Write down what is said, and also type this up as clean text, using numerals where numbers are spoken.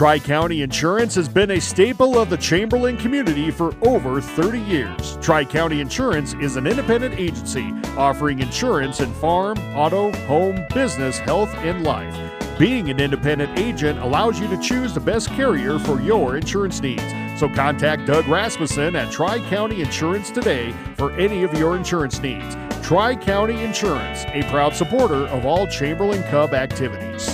Tri-County Insurance has been a staple of the Chamberlain community for over 30 years. Tri-County Insurance is an independent agency offering insurance in farm, auto, home, business, health, and life. Being an independent agent allows you to choose the best carrier for your insurance needs. So contact Doug Rasmussen at Tri-County Insurance today for any of your insurance needs. Tri-County Insurance, a proud supporter of all Chamberlain Cub activities.